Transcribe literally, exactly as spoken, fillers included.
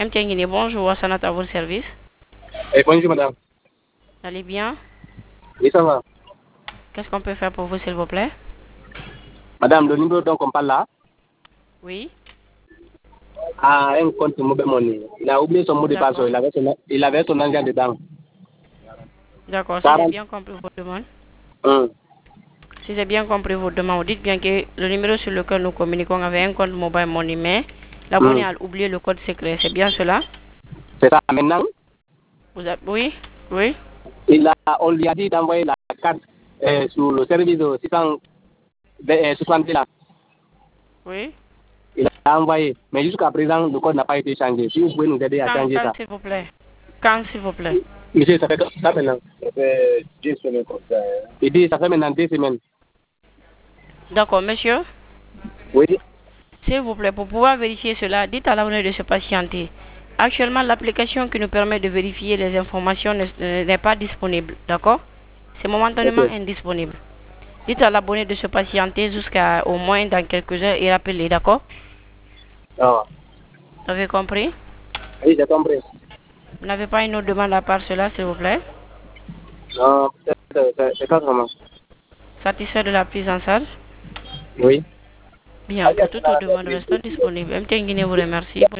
M T N Guinée, bonjour, Sanat à votre service. Eh, bonjour madame. Allez bien? Oui, ça va. Qu'est-ce qu'on peut faire pour vous, s'il vous plaît? Madame, le numéro dont on parle là Oui. a un compte mobile money. Il a oublié son mot de passe. D'accord. Il avait son, il avait son argent dedans. D'accord, si j'ai quarante. bien compris votre demande. Hum. Si j'ai bien compris votre demande, dites bien que le numéro sur lequel nous communiquons avait un compte mobile money, mais l'abonné Hum. a oublié le code secret. C'est bien cela? C'est ça. Maintenant, Vous a... Oui, oui. il a, on lui a dit d'envoyer la carte euh, sur le service de six cent soixante là. Oui. Il a envoyé. Mais jusqu'à présent, le code n'a pas été changé. Si vous pouvez nous aider à Quand, changer quand ça. s'il vous plaît? Quand, s'il vous plaît? Monsieur, ça fait ça maintenant. Ça fait dix semaines comme ça. Hein. Il dit ça fait maintenant deux semaines. D'accord, monsieur. Oui. S'il vous plaît, pour pouvoir vérifier cela, dites à l'abonné de se patienter. Actuellement, l'application qui nous permet de vérifier les informations n'est pas disponible, d'accord? C'est momentanément Okay. indisponible. Dites à l'abonné de se patienter jusqu'à au moins dans quelques heures et rappelez, d'accord? Ah. Vous avez compris? Oui, j'ai compris. Vous n'avez pas une autre demande à part cela, s'il vous plaît? Non, c'est pas vraiment. Satisfait de la prise en charge? Oui. Bien, pour toute autre demande, restons disponibles. M T N Guinée vous remercie.